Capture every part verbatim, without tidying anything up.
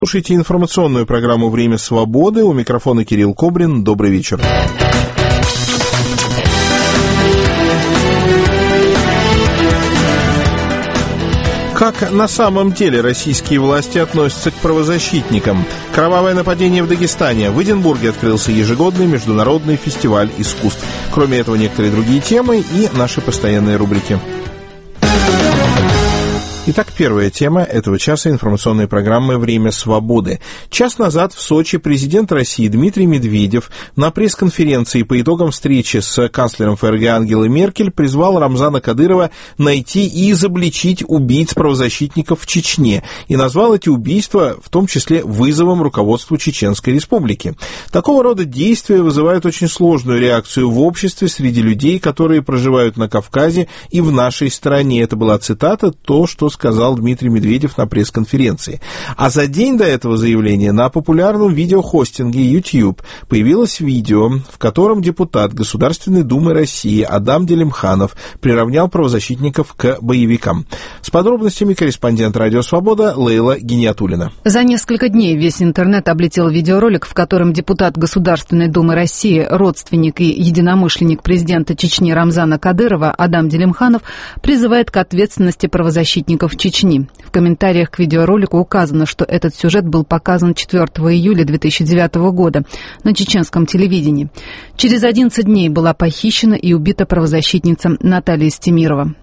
Слушайте информационную программу «Время свободы». У микрофона Кирилл Кобрин. Добрый вечер. Как на самом деле российские власти относятся к правозащитникам? Кровавое нападение в Дагестане. В Эдинбурге открылся ежегодный международный фестиваль искусств. Кроме этого, некоторые другие темы и наши постоянные рубрики. Итак, первая тема этого часа информационной программы «Время свободы». Час назад в Сочи президент России Дмитрий Медведев на пресс-конференции по итогам встречи с канцлером ФРГ Ангелой Меркель призвал Рамзана Кадырова найти и изобличить убийц правозащитников в Чечне и назвал эти убийства в том числе вызовом руководству Чеченской Республики. Такого рода действия вызывают очень сложную реакцию в обществе среди людей, которые проживают на Кавказе и в нашей стране. Это была цитата, то, что сказал Дмитрий Медведев на пресс-конференции. А за день до этого заявления на популярном видеохостинге YouTube появилось видео, в котором депутат Государственной Думы России Адам Делимханов приравнял правозащитников к боевикам. С подробностями корреспондент «Радио Свобода» Лейла Гиниатуллина. За несколько дней весь интернет облетел видеоролик, в котором депутат Государственной Думы России, родственник и единомышленник президента Чечни Рамзана Кадырова Адам Делимханов призывает к ответственности правозащитников в Чечни. В комментариях к видеоролику указано, что этот сюжет был показан четвёртого июля две тысячи девятого года на чеченском телевидении. Через одиннадцать дней была похищена и убита правозащитница Наталья Стемирова.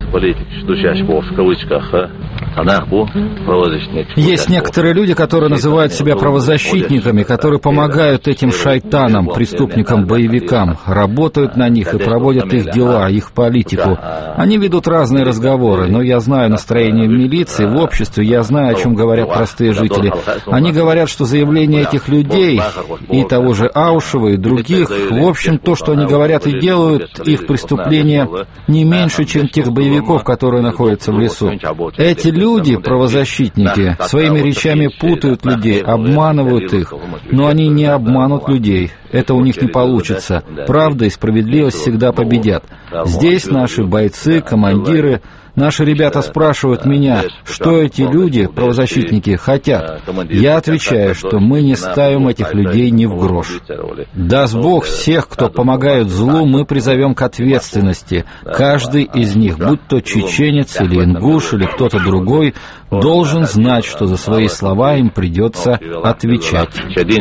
Есть некоторые люди, которые называют себя правозащитниками, которые помогают этим шайтанам, преступникам, боевикам, работают на них и проводят их дела, их политику. Они ведут разные разговоры, но я знаю настроение в милиции, в обществе, я знаю, о чем говорят простые жители. Они говорят, что заявления этих людей, и того же Аушева, и других, в общем, то, что они говорят и делают, их преступления не меньше, чем тех боевиков, которые находятся в лесу. Эти люди, правозащитники, своими речами путают людей, обманывают их, но они не обманут людей. Это у них не получится. Правда и справедливость всегда победят. Здесь наши бойцы, командиры, наши ребята спрашивают меня, что эти люди, правозащитники, хотят. Я отвечаю, что мы не ставим этих людей ни в грош. Даст Бог, всех, кто помогает злу, мы призовем к ответственности. Каждый из них, будь то чеченец или ингуш или кто-то другой, должен знать, что за свои слова им придется отвечать.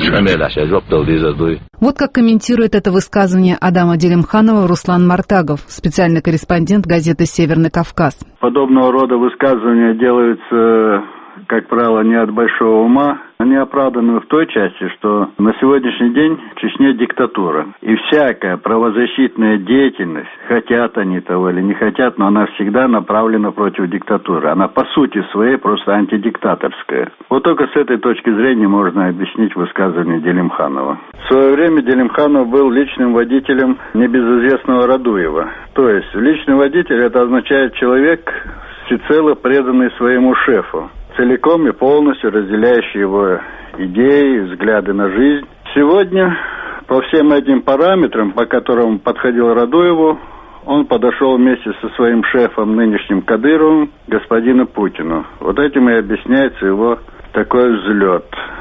Вот как комментирует это высказывание Адама Делимханова Руслан Мартагов, специальный корреспондент газеты «Северный Кавказ». Подобного рода высказывания делаются, как правило, не от большого ума. Они оправданы в той части, что на сегодняшний день в Чечне диктатура. И всякая правозащитная деятельность, хотят они того или не хотят, но она всегда направлена против диктатуры. Она по сути своей просто антидиктаторская. Вот только с этой точки зрения можно объяснить высказывание Делимханова. В свое время Делимханов был личным водителем небезызвестного Радуева. То есть личный водитель — это означает человек, всецело преданный своему шефу, целиком и полностью разделяющий его идеи, взгляды на жизнь. Сегодня по всем этим параметрам, по которым подходил Радуеву, он подошел вместе со своим шефом, нынешним Кадыровым, господину Путину. Вот этим и объясняется его такой взлет.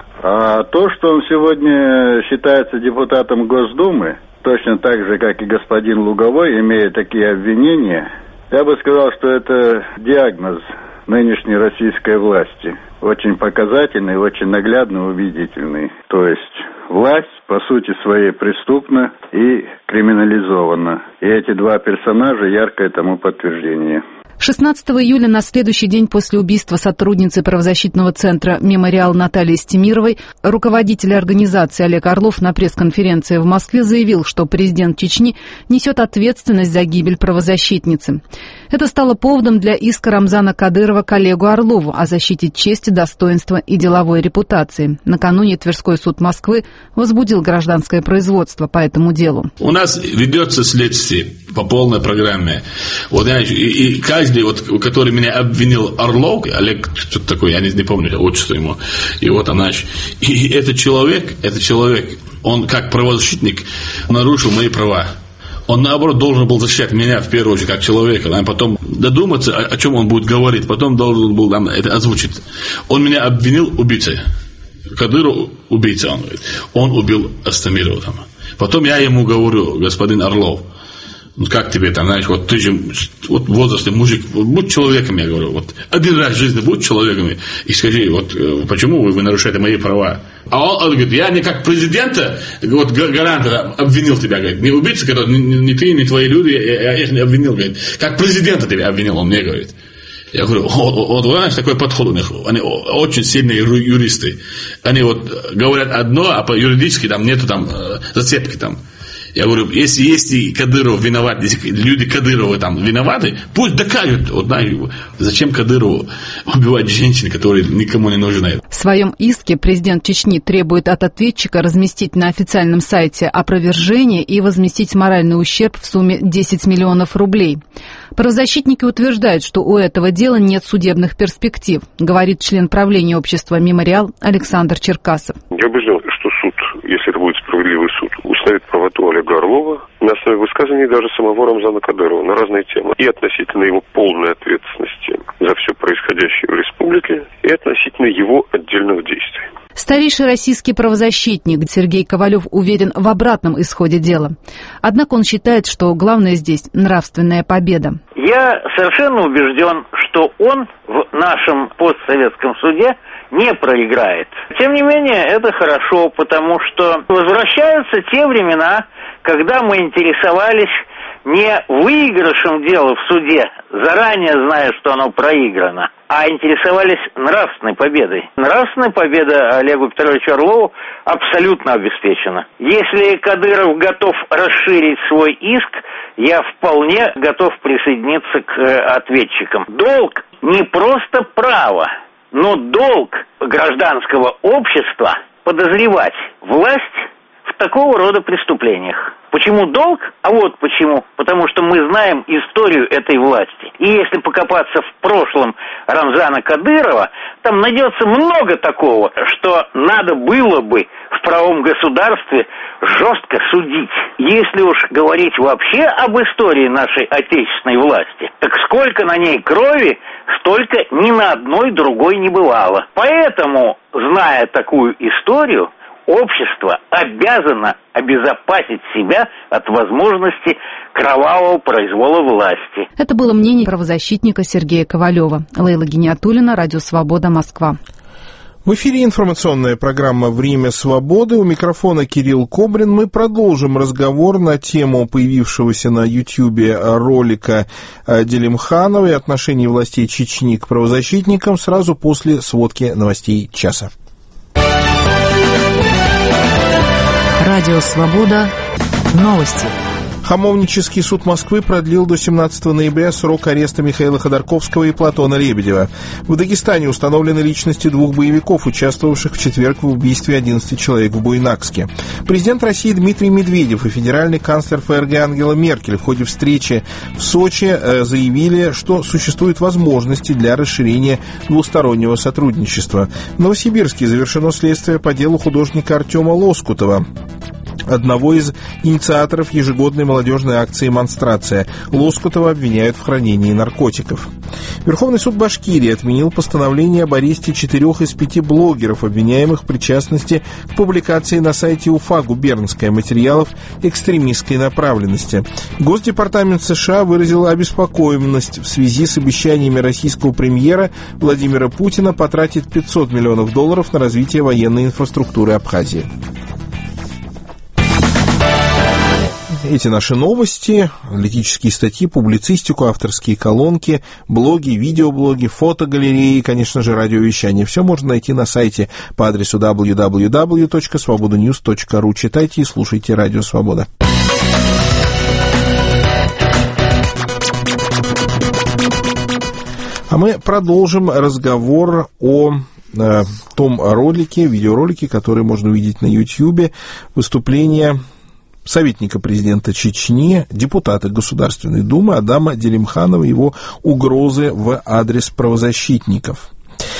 А то, что он сегодня считается депутатом Госдумы, точно так же, как и господин Луговой, имея такие обвинения, я бы сказал, что это диагноз нынешней российской власти. Очень показательный, очень наглядный, убедительный. То есть власть, по сути своей, преступна и криминализована. И эти два персонажа — яркое тому подтверждение. шестнадцатого июля, на следующий день после убийства сотрудницы правозащитного центра «Мемориал» Натальи Стемировой, руководитель организации Олег Орлов на пресс-конференции в Москве заявил, что президент Чечни несет ответственность за гибель правозащитницы. Это стало поводом для иска Рамзана Кадырова к Олегу Орлову о защите чести, достоинства и деловой репутации. Накануне Тверской суд Москвы возбудил гражданское производство по этому делу. У нас ведется следствие по полной программе. Вот я, и, и каждый, вот, который меня обвинил, Орлов, Олег, что-то такое, я не, не помню отчество ему, и вот она. И этот человек, этот человек, он как правозащитник нарушил мои права. Он, наоборот, должен был защищать меня, в первую очередь, как человека, а потом додуматься, о, о чем он будет говорить, потом должен был нам это озвучить. Он меня обвинил убийцей. Кадыров убийца, он говорит. Он убил Астамирова там. Потом я ему говорю, господин Орлов, ну как тебе там, знаешь, вот ты же вот возрастный мужик, вот, будь человеком, я говорю, вот один раз в жизни будь человеком и скажи, вот почему вы, вы нарушаете мои права. А он, он говорит, я не как президента, вот гаранта обвинил тебя, говорит, не убийца, который не, не ты, не твои люди, я, я их не обвинил, говорит, как президента тебя обвинил, он мне говорит. Я говорю, вот, вот знаешь, такой подход у них, они очень сильные юристы, они вот говорят одно, а по юридически там нету там зацепки там. Я говорю, если есть и Кадыров виноват, если люди Кадырова там виноваты, пусть докажут. Вот, знаешь, зачем Кадырову убивать женщин, которые никому не нужны? В своем иске президент Чечни требует от ответчика разместить на официальном сайте опровержение и возместить моральный ущерб в сумме десять миллионов рублей. Правозащитники утверждают, что у этого дела нет судебных перспектив, говорит член правления общества «Мемориал» Александр Черкасов. Я убежден, что суд, если это будет справедливый суд, установит правоту Олега Орлова на основе высказаний даже самого Рамзана Кадырова на разные темы. И относительно его полной ответственности за все происходящее в республике, и относительно его отдельных действий. Старейший российский правозащитник Сергей Ковалев уверен в обратном исходе дела. Однако он считает, что главное здесь нравственная победа. Я совершенно убежден, что он в нашем постсоветском суде не проиграет. Тем не менее, это хорошо, потому что возвращаются те времена, когда мы интересовались не выигрышем дела в суде, заранее зная, что оно проиграно, а интересовались нравственной победой. Нравственная победа Олегу Петровичу Орлову абсолютно обеспечена. Если Кадыров готов расширить свой иск, я вполне готов присоединиться к ответчикам. Долг не просто право, но долг гражданского общества подозревать власть в такого рода преступлениях. Почему долг? А вот почему. Потому что мы знаем историю этой власти. И если покопаться в прошлом Рамзана Кадырова, там найдется много такого, что надо было бы в правом государстве жестко судить. Если уж говорить вообще об истории нашей отечественной власти, так сколько на ней крови, столько ни на одной другой не бывало. Поэтому, зная такую историю, общество обязано обезопасить себя от возможности кровавого произвола власти. Это было мнение правозащитника Сергея Ковалева. Лейла Гиниатуллина, Радио Свобода, Москва. В эфире информационная программа «Время свободы». У микрофона Кирилл Кобрин. Мы продолжим разговор на тему появившегося на Ютьюбе ролика Делимхановой отношений властей Чечни к правозащитникам сразу после сводки новостей часа. Радио «Свобода». Новости. Хамовнический суд Москвы продлил до семнадцатого ноября срок ареста Михаила Ходорковского и Платона Лебедева. В Дагестане установлены личности двух боевиков, участвовавших в четверг в убийстве одиннадцати человек в Буйнакске. Президент России Дмитрий Медведев и федеральный канцлер ФРГ Ангела Меркель в ходе встречи в Сочи заявили, что существуют возможности для расширения двустороннего сотрудничества. В Новосибирске завершено следствие по делу художника Артема Лоскутова, одного из инициаторов ежегодной молодежной акции «Монстрация». Лоскутова обвиняют в хранении наркотиков. Верховный суд Башкирии отменил постановление об аресте четырех из пяти блогеров, обвиняемых в причастности к публикации на сайте УФА «Губернская» материалов экстремистской направленности. Госдепартамент США выразил обеспокоенность в связи с обещаниями российского премьера Владимира Путина потратить пятьсот миллионов долларов на развитие военной инфраструктуры Абхазии. Эти наши новости, аналитические статьи, публицистику, авторские колонки, блоги, видеоблоги, фотогалереи, конечно же, радиовещание. Все можно найти на сайте по адресу дабл ю дабл ю дабл ю точка свобода ньюс точка ру. Читайте и слушайте Радио Свобода. А мы продолжим разговор о э, том ролике, видеоролике, который можно увидеть на Ютьюбе, выступление советника президента Чечни, депутата Государственной Думы Адама Делимханова, его угрозы в адрес правозащитников.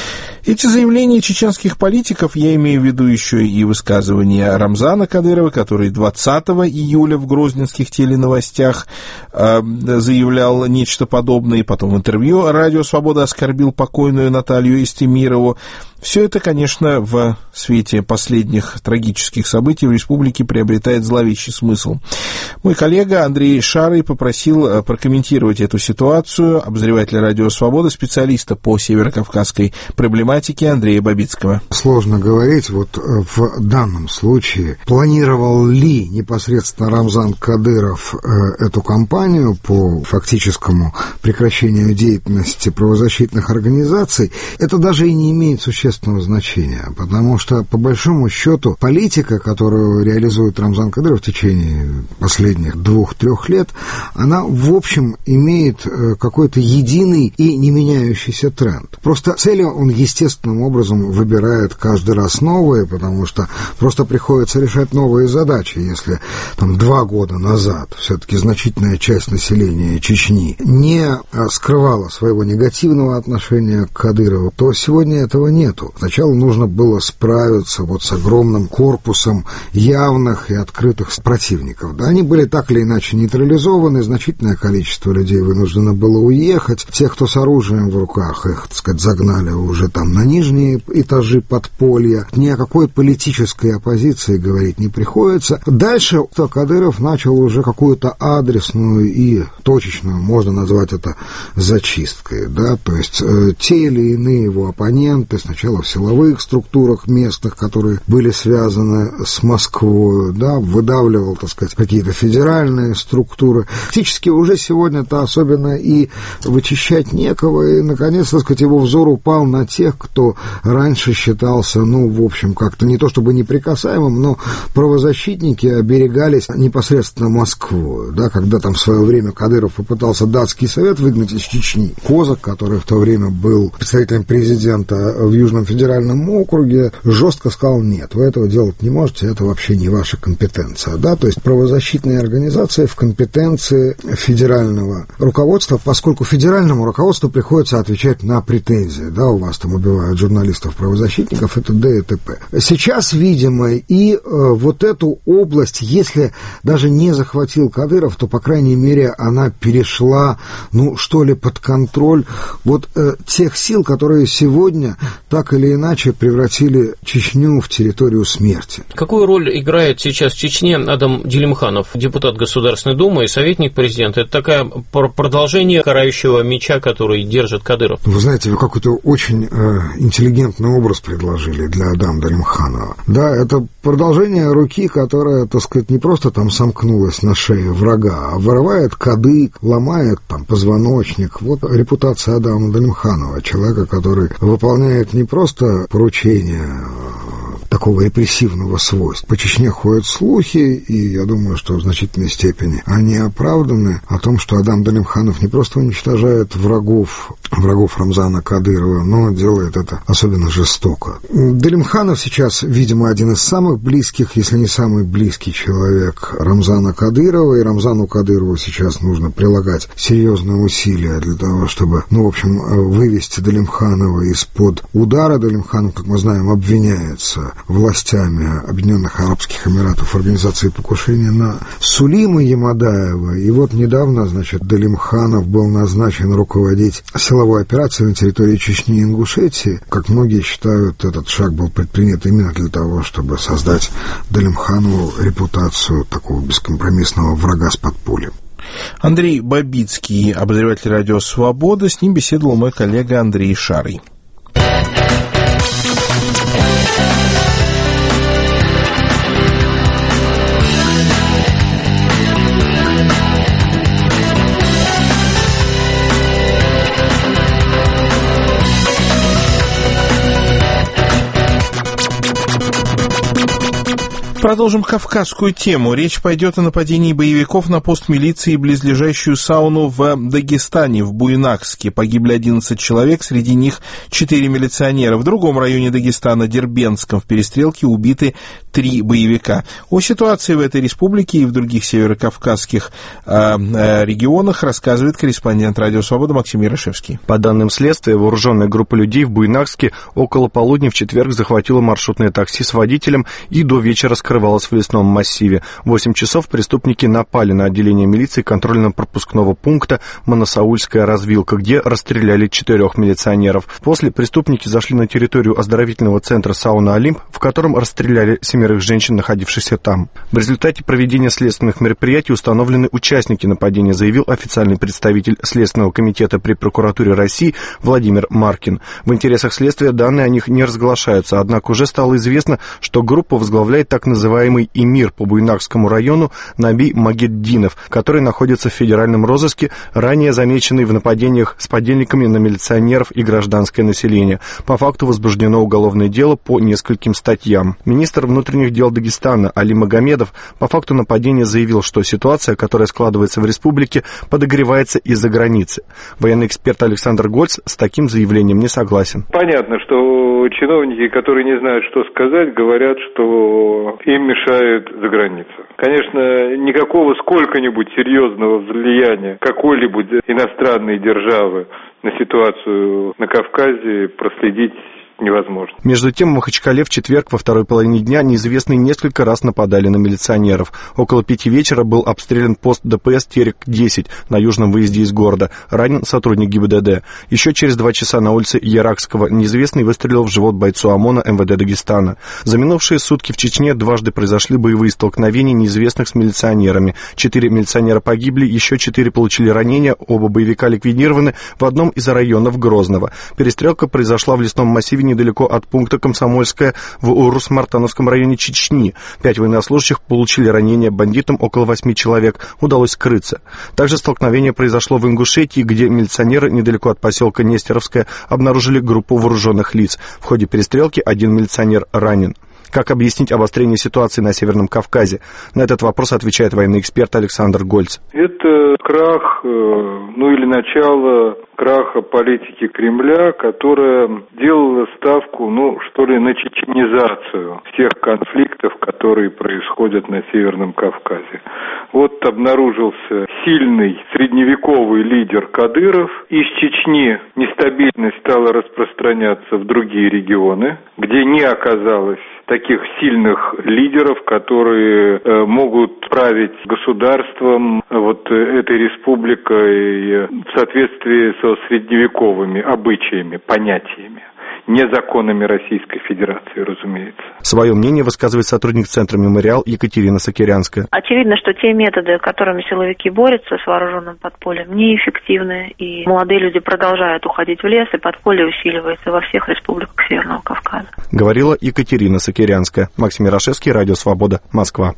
Эти заявления чеченских политиков, я имею в виду еще и высказывания Рамзана Кадырова, который двадцатого июля в грозненских теленовостях э, заявлял нечто подобное, и потом в интервью «Радио Свобода» оскорбил покойную Наталью Истемирову. Все это, конечно, в свете последних трагических событий в республике приобретает зловещий смысл. Мой коллега Андрей Шарый попросил прокомментировать эту ситуацию обозревателя «Радио Свобода», специалиста по северокавказской проблематике Андрея Бабицкого. Сложно говорить, вот в данном случае, планировал ли непосредственно Рамзан Кадыров эту кампанию по фактическому прекращению деятельности правозащитных организаций, это даже и не имеет существенного значения, потому что, по большому счету, политика, которую реализует Рамзан Кадыров в течение последних двух-трех лет, она, в общем, имеет какой-то единый и не меняющийся тренд. Просто цели он естественным образом выбирает каждый раз новые, потому что просто приходится решать новые задачи. Если там два года назад все-таки значительная часть населения Чечни не скрывала своего негативного отношения к Кадырову, то сегодня этого нету. Сначала нужно было справиться вот с огромным корпусом явных и открытых противников. Да, они были так или иначе нейтрализованы, значительное количество людей вынуждено было уехать. Те, кто с оружием в руках, их, так сказать, загнали уже там на нижние этажи подполья. Ни о какой политической оппозиции говорить не приходится. Дальше Кадыров начал уже какую-то адресную и точечную, можно назвать это зачисткой, да, то есть э, те или иные его оппоненты сначала в силовых структурах местных, которые были связаны с Москвой, да, выдавливал, так сказать, какие-то федеральные структуры. Фактически уже сегодня-то особенно и вычищать некого, и, наконец, так сказать, его взор упал на тех, кто раньше считался, ну, в общем, как-то не то чтобы неприкасаемым, но правозащитники оберегались непосредственно Москвой, да, когда там в свое время Кадыров попытался датский совет выгнать из Чечни. Козак, который в то время был представителем президента в Южном федеральном округе, жестко сказал: нет, вы этого делать не можете, это вообще не ваша компетенция, да, то есть правозащитные организации в компетенции федерального руководства, поскольку федеральному руководству приходится отвечать на претензии, да, у вас там убивают журналистов-правозащитников, это д и т п. Сейчас, видимо, и э, вот эту область, если даже не захватил Кадыров, то, по крайней мере, она перешла, ну, что ли, под контроль вот э, тех сил, которые сегодня так или иначе превратили Чечню в территорию смерти. Какую роль играет сейчас в Чечне Адам Делимханов, депутат Государственной Думы и советник президента? Это такое продолжение карающего меча, который держит Кадыров. Вы знаете, вы какой-то очень э, интеллигентный образ предложили для Адама Делимханова. Да, это продолжение руки, которая, так сказать, не просто там сомкнулась на шее врага, а вырывает кадык, ломает там позвоночник. Вот репутация Адама Делимханова, человека, который выполняет не просто поручения такого репрессивного свойства. По Чечне ходят слухи, и я думаю, что в значительной степени они оправданы, о том, что Адам Делимханов не просто уничтожает врагов, врагов Рамзана Кадырова, но делает это особенно жестоко. Делимханов сейчас, видимо, один из самых близких, если не самый близкий человек Рамзана Кадырова, и Рамзану Кадырову сейчас нужно прилагать серьезные усилия для того, чтобы, ну, в общем, вывести Делимханова из-под удара. Делимханов, как мы знаем, обвиняется властями Объединенных Арабских Эмиратов в организации покушения на Сулеймана Ямадаева. И вот недавно, значит, Делимханов был назначен руководить силовой операцией на территории Чечни и Ингушетии. Как многие считают, этот шаг был предпринят именно для того, чтобы создать Делимханову репутацию такого бескомпромиссного врага с подпольем. Андрей Бабицкий, обозреватель «Радио Свобода», с ним беседовал мой коллега Андрей Шарый. Продолжим кавказскую тему. Речь пойдет о нападении боевиков на пост милиции и близлежащую сауну в Дагестане, в Буйнакске. Погибли одиннадцать человек, среди них четыре милиционера. В другом районе Дагестана, Дербентском, в перестрелке убиты три боевика. О ситуации в этой республике и в других северокавказских э, э, регионах рассказывает корреспондент «Радио Свобода» Максим Ярошевский. По данным следствия, вооруженная группа людей в Буйнакске около полудня в четверг захватила маршрутное такси с водителем и до вечера скрывалась в лесном массиве. В восемь часов преступники напали на отделение милиции контрольно-пропускного пункта Моносаульская развилка, где расстреляли четырех милиционеров. После преступники зашли на территорию оздоровительного центра «Сауна Олимп», в котором расстреляли семерых женщин, находившихся там. В результате проведения следственных мероприятий установлены участники нападения, заявил официальный представитель Следственного комитета при прокуратуре России Владимир Маркин. В интересах следствия данные о них не разглашаются, однако уже стало известно, что группа возглавляет так называемый эмир по Буйнакскому району Наби Магеддинов, который находится в федеральном розыске, ранее замеченный в нападениях с подельниками на милиционеров и гражданское население. По факту возбуждено уголовное дело по нескольким статьям. Министр внутренних дел Дагестана Али Магомедов по факту нападения заявил, что ситуация, которая складывается в республике, подогревается из-за границы. Военный эксперт Александр Гольц с таким заявлением не согласен. Понятно, что чиновники, которые не знают, что сказать, говорят, что им мешает за граница. Конечно, никакого сколько-нибудь серьезного влияния какой-либо иностранной державы на ситуацию на Кавказе проследить невозможно. Между тем, в Махачкале в четверг во второй половине дня неизвестные несколько раз нападали на милиционеров. Около пяти вечера был обстрелян пост ДПС Терек десять на южном выезде из города. Ранен сотрудник ГИБДД. Еще через два часа на улице Яракского неизвестный выстрелил в живот бойцу ОМОНа МВД Дагестана. За минувшие сутки в Чечне дважды произошли боевые столкновения неизвестных с милиционерами. Четыре милиционера погибли, еще четыре получили ранения, оба боевика ликвидированы в одном из районов Грозного. Перестрелка произошла в лесном массиве недалеко от пункта Комсомольская в Урус-Мартановском районе Чечни. Пять военнослужащих получили ранения, бандитам около восьми человек удалось скрыться. Также столкновение произошло в Ингушетии, где милиционеры недалеко от поселка Нестеровская обнаружили группу вооруженных лиц. В ходе перестрелки один милиционер ранен. Как объяснить обострение ситуации на Северном Кавказе? На этот вопрос отвечает военный эксперт Александр Гольц. Это крах, ну или начало краха политики Кремля, которая делала ставку, ну что ли, на чеченизацию всех конфликтов, которые происходят на Северном Кавказе. Вот обнаружился сильный средневековый лидер Кадыров. Из Чечни нестабильность стала распространяться в другие регионы, где не оказалось таких сильных лидеров, которые э, могут править государством вот этой республикой в соответствии со средневековыми обычаями, понятиями. Не законами Российской Федерации, разумеется. Свое мнение высказывает сотрудник Центра «Мемориал» Екатерина Сокирянская. Очевидно, что те методы, которыми силовики борются с вооруженным подпольем, неэффективны, и молодые люди продолжают уходить в лес, и подполье усиливается во всех республиках Северного Кавказа. Говорила Екатерина Сокирянская. Максим Ярошевский, Радио Свобода, Москва.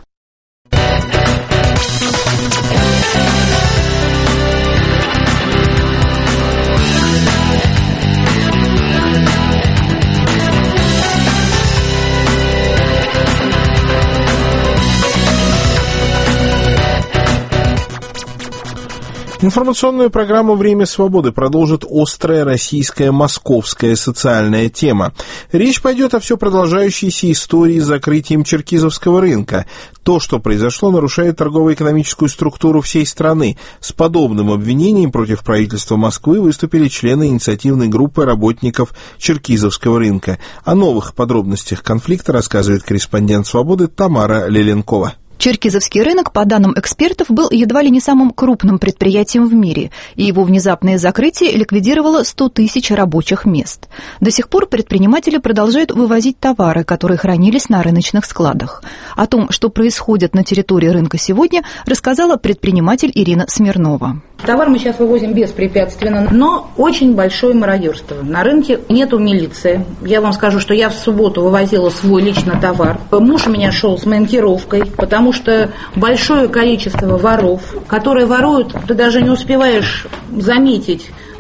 Информационную программу «Время свободы» продолжит острая российская московская социальная тема. Речь пойдет о все продолжающейся истории с закрытием Черкизовского рынка. То, что произошло, нарушает торгово-экономическую структуру всей страны. С подобным обвинением против правительства Москвы выступили члены инициативной группы работников Черкизовского рынка. О новых подробностях конфликта рассказывает корреспондент «Свободы» Тамара Леленкова. Черкизовский рынок, по данным экспертов, был едва ли не самым крупным предприятием в мире, и его внезапное закрытие ликвидировало сто тысяч рабочих мест. До сих пор предприниматели продолжают вывозить товары, которые хранились на рыночных складах. О том, что происходит на территории рынка сегодня, рассказала предприниматель Ирина Смирнова. Товар мы сейчас вывозим беспрепятственно, но очень большое мародерство. На рынке нету милиции. Я вам скажу, что я в субботу вывозила свой лично товар. Муж у меня шел с маскировкой, потому что большое количество воров, которые воруют, ты даже не успеваешь заметить,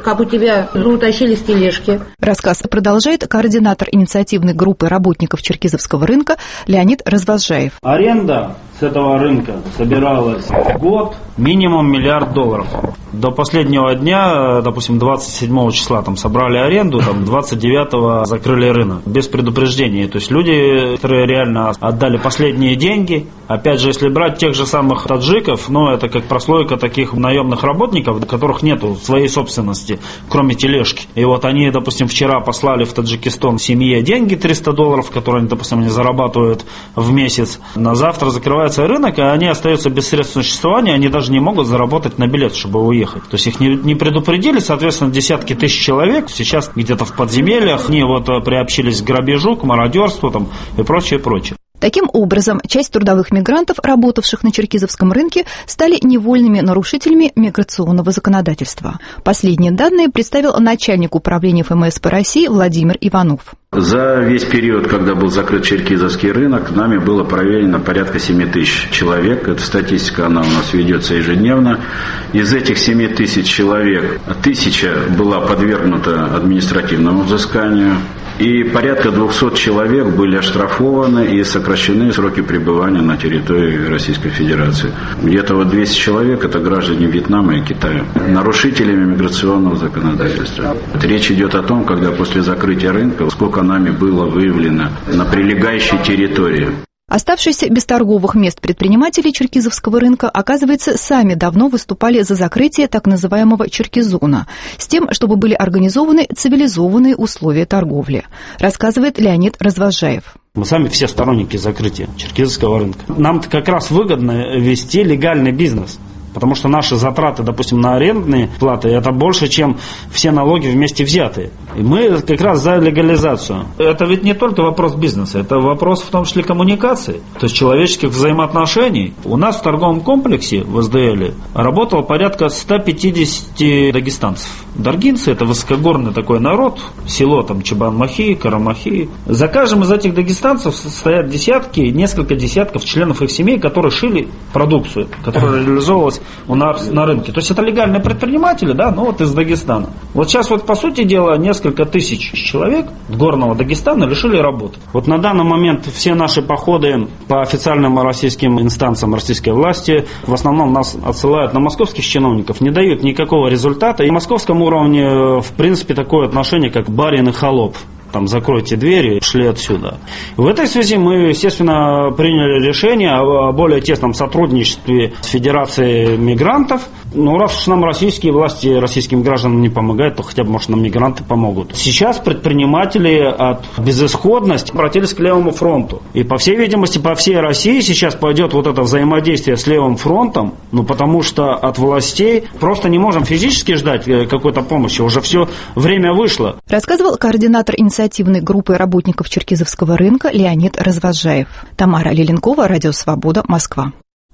как у тебя утащили с тележки. Рассказ продолжает координатор инициативной группы работников черкизовского рынка Леонид Развозжаев. Аренда с этого рынка собиралась в год минимум миллиард долларов. До последнего дня, допустим, двадцать седьмого числа там собрали аренду, там двадцать девятого закрыли рынок без предупреждения. То есть люди, которые реально отдали последние деньги. Опять же, если брать тех же самых таджиков, ну это как прослойка таких наемных работников, у которых нету своей собственности, кроме тележки. И вот они, допустим, вчера послали в Таджикистан семье деньги триста долларов, которые они, допустим, они зарабатывают в месяц. На завтра закрывается рынок, и они остаются без средств существования, они даже не могут заработать на билет, чтобы уехать. То есть их не, не предупредили, соответственно, десятки тысяч человек сейчас где-то в подземельях, они вот приобщились к грабежу, к мародерству там, и прочее, прочее. Таким образом, часть трудовых мигрантов, работавших на черкизовском рынке, стали невольными нарушителями миграционного законодательства. Последние данные представил начальник управления эф эм эс по России Владимир Иванов. За весь период, когда был закрыт черкизовский рынок, нами было проверено порядка семь тысяч человек. Эта статистика, она у нас ведется ежедневно. Из этих семь тысяч человек тысяча была подвергнута административному взысканию. И порядка двухсот человек были оштрафованы и сокращены сроки пребывания на территории Российской Федерации. Где-то вот двести человек – это граждане Вьетнама и Китая, нарушителями миграционного законодательства. Речь идет о том, когда после закрытия рынка, сколько нами было выявлено на прилегающей территории. Оставшиеся без торговых мест предприниматели черкизовского рынка, оказывается, сами давно выступали за закрытие так называемого черкизона, с тем, чтобы были организованы цивилизованные условия торговли, рассказывает Леонид Развозжаев. Мы сами все сторонники закрытия черкизовского рынка. Нам-то как раз выгодно вести легальный бизнес. Потому что наши затраты, допустим, на арендные платы, это больше, чем все налоги вместе взятые. И мы как раз за легализацию. Это ведь не только вопрос бизнеса, это вопрос в том числе коммуникации, то есть человеческих взаимоотношений. У нас в торговом комплексе в эс дэ эле работало порядка сто пятьдесят дагестанцев. Даргинцы – это высокогорный такой народ, село там Чебан-Махи, Карамахи. За каждым из этих дагестанцев стоят десятки, несколько десятков членов их семей, которые шили продукцию, которая реализовывалась у нас на рынке. То есть это легальные предприниматели, да, ну вот из Дагестана. Вот сейчас вот по сути дела несколько тысяч человек горного Дагестана лишили работы. Вот на данный момент все наши походы по официальным российским инстанциям российской власти в основном нас отсылают на московских чиновников, не дают никакого результата. И на московском уровне в принципе такое отношение, как барин и холоп. Там закройте двери, шли отсюда. В этой связи мы, естественно, приняли решение о более тесном сотрудничестве с Федерацией мигрантов. Ну, раз уж нам российские власти, российским гражданам не помогают, то хотя бы, может, нам мигранты помогут. Сейчас предприниматели от безысходности обратились к Левому фронту. И, по всей видимости, по всей России сейчас пойдет вот это взаимодействие с Левым фронтом, ну, потому что от властей просто не можем физически ждать какой-то помощи. Уже все время вышло. Рассказывал координатор инициативной группы работников черкизовского рынка Леонид Развозжаев. Тамара Леленкова, Радио Свобода, Москва.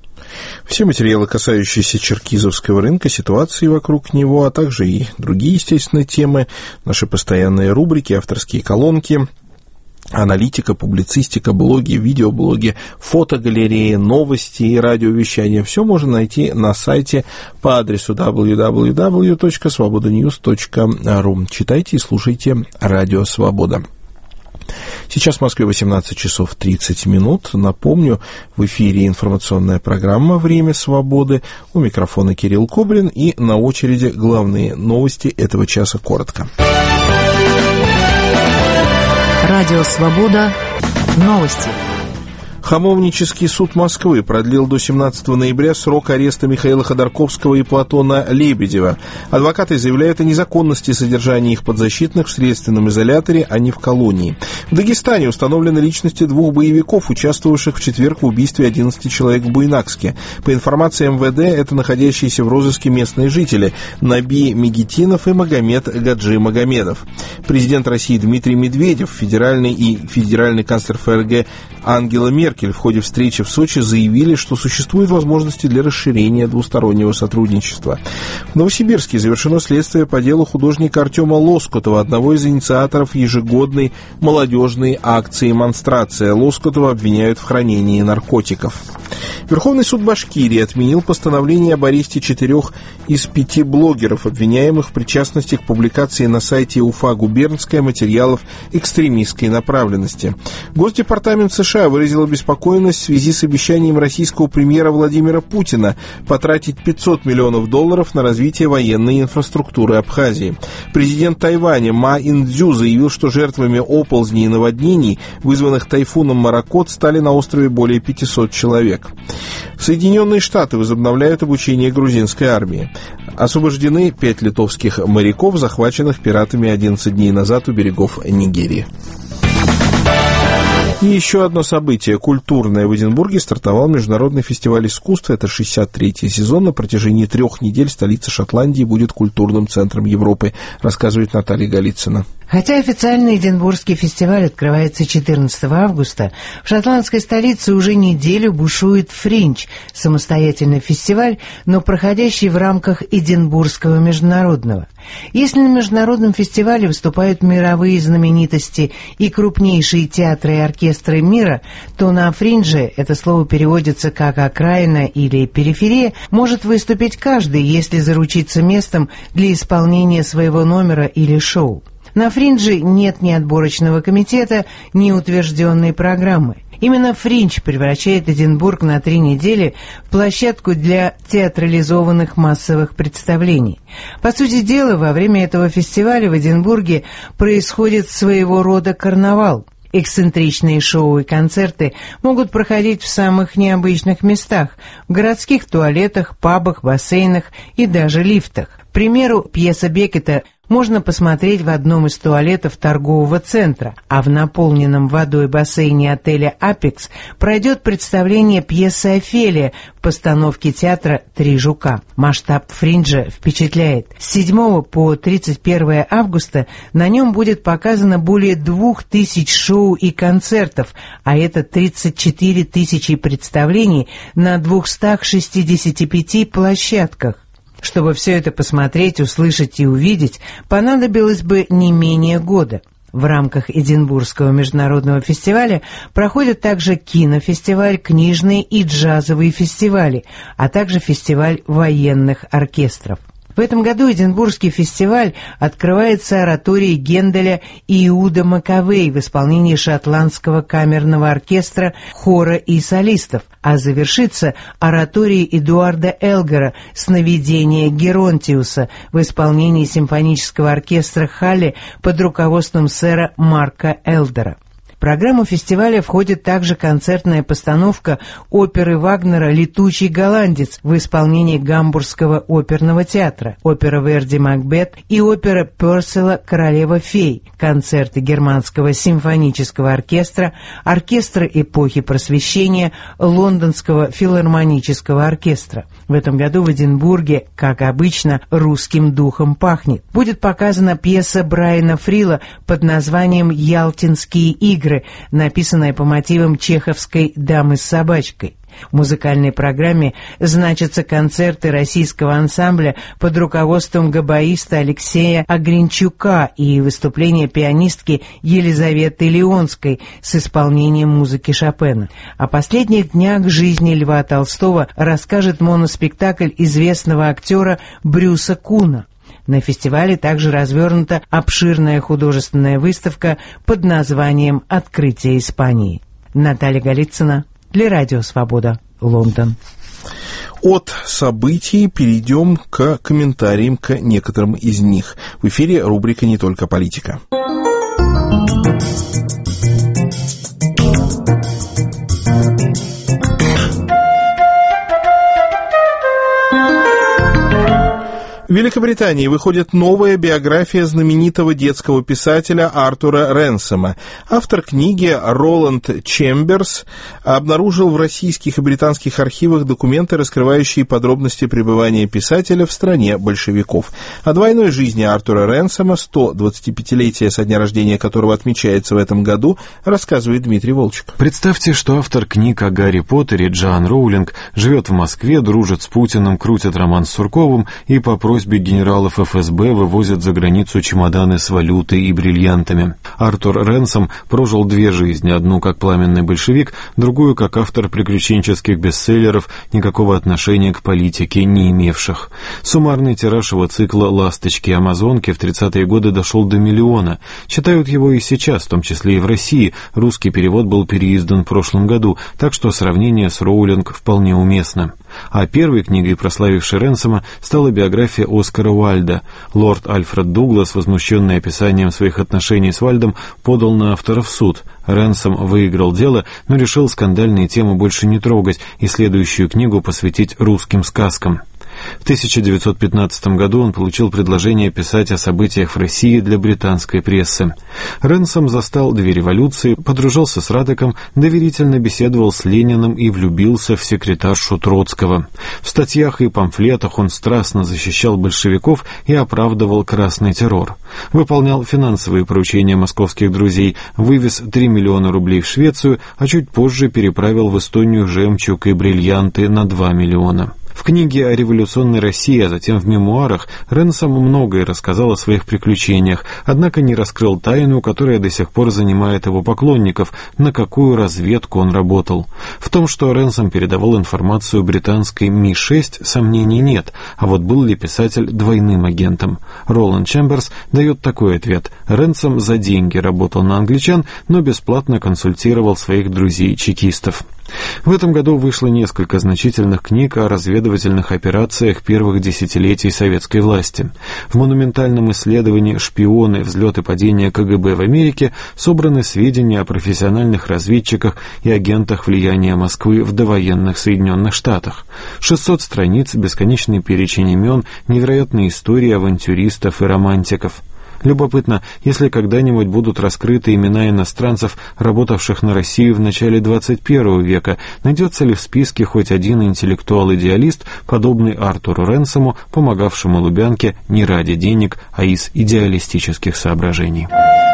Все материалы, касающиеся черкизовского рынка, ситуации вокруг него, а также и другие, естественно, темы, наши постоянные рубрики, авторские колонки, аналитика, публицистика, блоги, видеоблоги, фотогалереи, новости и радиовещание. Все можно найти на сайте по адресу дабл ю дабл ю дабл ю точка свобода ньюс точка ру. Читайте и слушайте Радио Свобода. Сейчас в Москве восемнадцать часов тридцать минут. Напомню, в эфире информационная программа «Время свободы». У микрофона Кирилл Кобрин, и на очереди главные новости этого часа коротко. Радио Свобода. Новости. Хамовнический суд Москвы продлил до семнадцатого ноября срок ареста Михаила Ходорковского и Платона Лебедева. Адвокаты заявляют о незаконности содержания их подзащитных в следственном изоляторе, а не в колонии. В Дагестане установлены личности двух боевиков, участвовавших в четверг в убийстве одиннадцати человек в Буйнакске. По информации эм вэ дэ, это находящиеся в розыске местные жители Наби Мегитинов и Магомед Гаджи Магомедов. Президент России Дмитрий Медведев, федеральный и федеральный канцлер эф эр гэ Ангела Меркель в ходе встречи в Сочи заявили, что существуют возможности для расширения двустороннего сотрудничества. В Новосибирске завершено следствие по делу художника Артема Лоскутова, одного из инициаторов ежегодной молодежной акции «Монстрация». Лоскутова обвиняют в хранении наркотиков. Верховный суд Башкирии отменил постановление об аресте четырех из пяти блогеров, обвиняемых в причастности к публикации на сайте Уфа губернская материалов экстремистской направленности. Госдепартамент США выразил обеспокоенность в связи с обещанием российского премьера Владимира Путина потратить пятьсот миллионов долларов на развитие военной инфраструктуры Абхазии. Президент Тайваня Ма Индзю заявил, что жертвами оползней и наводнений, вызванных тайфуном Моракот, стали на острове более пятисот человек. Соединенные Штаты возобновляют обучение грузинской армии. Освобождены пять литовских моряков, захваченных пиратами одиннадцать дней назад у берегов Нигерии. И еще одно событие культурное. В Эдинбурге стартовал международный фестиваль искусства. Это шестьдесят третий сезон. На протяжении трех недель столица Шотландии будет культурным центром Европы, рассказывает Наталья Голицына. Хотя официальный Эдинбургский фестиваль открывается четырнадцатого августа, в шотландской столице уже неделю бушует «Фринж» – самостоятельный фестиваль, но проходящий в рамках Эдинбургского международного. Если на международном фестивале выступают мировые знаменитости и крупнейшие театры и оркестры мира, то на «Фринже» это слово переводится как «окраина» или «периферия», может выступить каждый, если заручиться местом для исполнения своего номера или шоу. На «Фринже» нет ни отборочного комитета, ни утвержденной программы. Именно «Фринж» превращает Эдинбург на три недели в площадку для театрализованных массовых представлений. По сути дела, во время этого фестиваля в Эдинбурге происходит своего рода карнавал. Эксцентричные шоу и концерты могут проходить в самых необычных местах – в городских туалетах, пабах, бассейнах и даже лифтах. К примеру, пьеса Беккета можно посмотреть в одном из туалетов торгового центра, а в наполненном водой бассейне отеля «Апекс» пройдет представление пьесы «Офелия» в постановке театра «Три жука». Масштаб «Фринджа» впечатляет. С седьмого по тридцать первое августа на нем будет показано более двух тысяч шоу и концертов, а это тридцать четыре тысячи представлений на двухстах шестидесяти пяти площадках. Чтобы все это посмотреть, услышать и увидеть, понадобилось бы не менее года. В рамках Эдинбургского международного фестиваля проходят также кинофестиваль, книжные и джазовые фестивали, а также фестиваль военных оркестров. В этом году Эдинбургский фестиваль открывается ораторией Генделя и Иуда Маковей в исполнении шотландского камерного оркестра, хора и солистов, а завершится ораторией Эдуарда Элгара «Сновидение Геронтиуса» в исполнении симфонического оркестра Халли под руководством сэра Марка Элдера. В программу фестиваля входит также концертная постановка оперы Вагнера «Летучий голландец» в исполнении Гамбургского оперного театра, опера Верди «Макбет» и опера Пёрселла «Королева-фей», концерты Германского симфонического оркестра, оркестра эпохи Просвещения, Лондонского филармонического оркестра. В этом году в Эдинбурге, как обычно, русским духом пахнет. Будет показана пьеса Брайана Фрила под названием «Ялтинские игры», написанная по мотивам чеховской «Дамы с собачкой». В музыкальной программе значатся концерты российского ансамбля под руководством габаиста Алексея Огренчука и выступление пианистки Елизаветы Леонской с исполнением музыки Шопена. О последних днях жизни Льва Толстого расскажет моноспектакль известного актера Брюса Куна. На фестивале также развернута обширная художественная выставка под названием «Открытие Испании». Наталья Голицына для Радио Свобода, Лондон. От событий перейдем к комментариям к некоторым из них. В эфире рубрика «Не только политика». В Великобритании выходит новая биография знаменитого детского писателя Артура Ренсома. Автор книги Роланд Чемберс обнаружил в российских и британских архивах документы, раскрывающие подробности пребывания писателя в стране большевиков. О двойной жизни Артура Ренсома, сто двадцатипятилетие со дня рождения которого отмечается в этом году, рассказывает Дмитрий Волчек. Представьте, что автор книг о Гарри Поттере Джоан Роулинг живет в Москве, дружит с Путиным, крутит роман с Сурковым и по просьбе просьбе генералов эф эс бэ вывозят за границу чемоданы с валютой и бриллиантами. Артур Ренсом прожил две жизни, одну как пламенный большевик, другую как автор приключенческих бестселлеров, никакого отношения к политике не имевших. Суммарный тираж его цикла «Ласточки и амазонки» в тридцатые годы дошел до миллиона. Читают его и сейчас, в том числе и в России. Русский перевод был переиздан в прошлом году, так что сравнение с Роулинг вполне уместно. А первой книгой, прославившей Ренсома, стала биография Оскара Уайльда. Лорд Альфред Дуглас, возмущенный описанием своих отношений с Уайльдом, подал на автора в суд. Ренсом выиграл дело, но решил скандальные темы больше не трогать и следующую книгу посвятить русским сказкам. В тысяча девятьсот пятнадцатом году он получил предложение писать о событиях в России для британской прессы. Ренсом застал две революции, подружился с Радеком, доверительно беседовал с Лениным и влюбился в секретаршу Троцкого. В статьях и памфлетах он страстно защищал большевиков и оправдывал красный террор. Выполнял финансовые поручения московских друзей, вывез три миллиона рублей в Швецию, а чуть позже переправил в Эстонию жемчуг и бриллианты на два миллиона. В книге о революционной России, а затем в мемуарах, Ренсом многое рассказал о своих приключениях, однако не раскрыл тайну, которая до сих пор занимает его поклонников, на какую разведку он работал. В том, что Ренсом передавал информацию британской Ми шесть, сомнений нет, а вот был ли писатель двойным агентом? Роланд Чемберс дает такой ответ. Ренсом за деньги работал на англичан, но бесплатно консультировал своих друзей-чекистов. В этом году вышло несколько значительных книг о разведывательных операциях первых десятилетий советской власти. В монументальном исследовании «Шпионы. Взлет и падение ка гэ бэ в Америке» собраны сведения о профессиональных разведчиках и агентах влияния Москвы в довоенных Соединенных Штатах. шестьсот страниц, бесконечный перечень имен, невероятные истории авантюристов и романтиков. Любопытно, если когда-нибудь будут раскрыты имена иностранцев, работавших на Россию в начале двадцать первого века, найдется ли в списке хоть один интеллектуал-идеалист, подобный Артуру Ренсому, помогавшему Лубянке не ради денег, а из идеалистических соображений.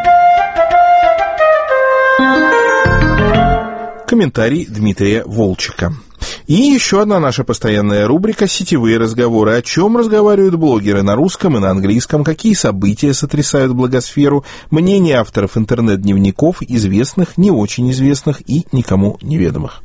Комментарий Дмитрия Волчика. И еще одна наша постоянная рубрика «Сетевые разговоры». О чем разговаривают блогеры на русском и на английском, какие события сотрясают благосферу, мнения авторов интернет-дневников, известных, не очень известных и никому неведомых.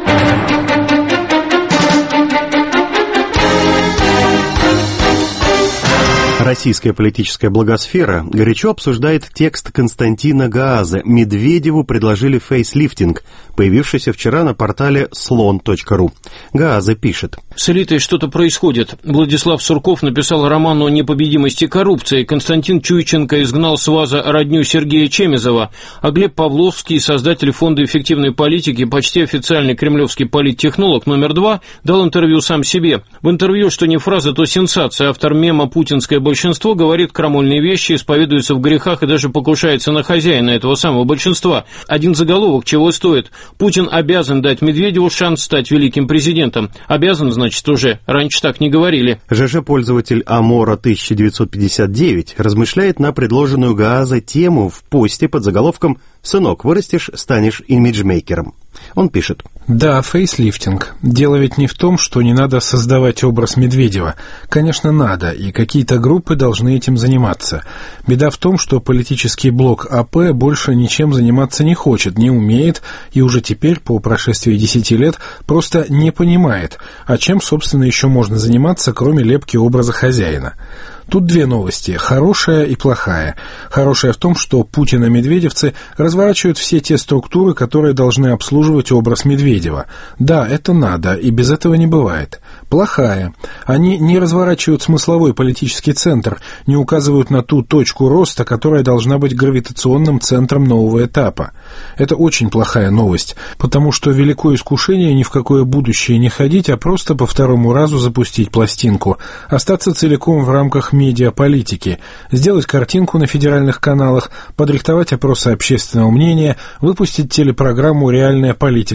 Российская политическая благосфера горячо обсуждает текст Константина Гааза «Медведеву предложили фейслифтинг», появившийся вчера на портале слон точка ру. Гааза пишет. С элитой что-то происходит. Владислав Сурков написал роман о непобедимости коррупции, Константин Чуйченко изгнал с ВАЗа родню Сергея Чемезова, а Глеб Павловский, создатель фонда эффективной политики, почти официальный кремлевский политтехнолог номер два, дал интервью сам себе. В интервью, что не фраза, то сенсация, автор мема «Путинское большинство» говорит крамольные вещи, исповедуется в грехах и даже покушается на хозяина этого самого большинства. Один заголовок чего стоит? Путин обязан дать Медведеву шанс стать великим президентом. Обязан, значит, уже. Раньше так не говорили. ЖЖ-пользователь Амора тысяча девятьсот пятьдесят девять размышляет на предложенную Гааза тему в посте под заголовком «Сынок, вырастешь, станешь имиджмейкером». Он пишет. Да, фейслифтинг. Дело ведь не в том, что не надо создавать образ Медведева. Конечно, надо, и какие-то группы должны этим заниматься. Беда в том, что политический блок АП больше ничем заниматься не хочет, не умеет, и уже теперь, по прошествии десяти лет, просто не понимает, а чем, собственно, еще можно заниматься, кроме лепки образа хозяина. Тут две новости, хорошая и плохая. Хорошая в том, что Путин и медведевцы разворачивают все те структуры, которые должны обслуживать образ Медведева. Да, это надо, и без этого не бывает. Плохая. Они не разворачивают смысловой политический центр, не указывают на ту точку роста, которая должна быть гравитационным центром нового этапа. Это очень плохая новость, потому что великое искушение ни в какое будущее не ходить, а просто по второму разу запустить пластинку, остаться целиком в рамках медиаполитики, сделать картинку на федеральных каналах, подрихтовать опросы общественного мнения, выпустить телепрограмму «Реальная политика» на эн тэ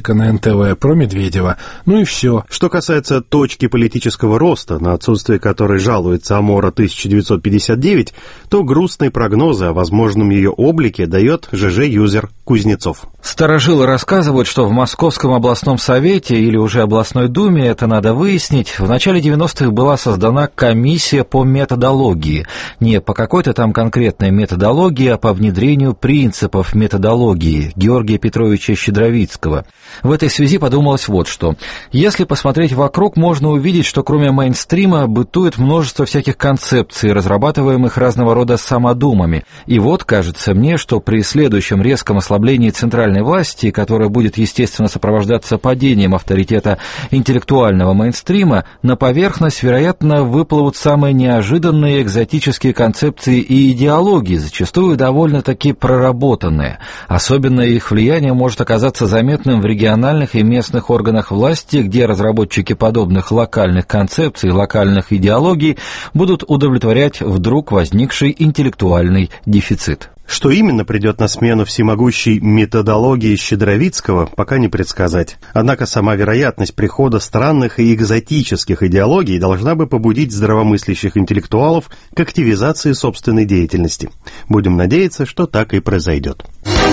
ТВ про Медведева. Ну и все. Что касается точки политического роста, на отсутствие которой жалуется Амора тысяча девятьсот пятьдесят девять, то грустные прогнозы о возможном ее облике дает ЖЖ-юзер Кузнецов. Старожилы рассказывают, что в Московском областном совете или уже областной думе, это надо выяснить, в начале девяностых была создана комиссия по методологии. Не по какой-то там конкретной методологии, а по внедрению принципов методологии Георгия Петровича Щедровицкого. В этой связи подумалось вот что. Если посмотреть вокруг, можно увидеть, что кроме мейнстрима бытует множество всяких концепций, разрабатываемых разного рода самодумами. И вот, кажется мне, что при следующем резком ослаблении центральной власти, которое будет, естественно, сопровождаться падением авторитета интеллектуального мейнстрима, на поверхность, вероятно, выплывут самые неожиданные экзотические концепции и идеологии, зачастую довольно-таки проработанные. Особенно их влияние может оказаться заметным в региональных и местных органах власти, где разработчики подобных локальных концепций, локальных идеологий будут удовлетворять вдруг возникший интеллектуальный дефицит. Что именно придет на смену всемогущей методологии Щедровицкого, пока не предсказать. Однако сама вероятность прихода странных и экзотических идеологий должна бы побудить здравомыслящих интеллектуалов к активизации собственной деятельности. Будем надеяться, что так и произойдет.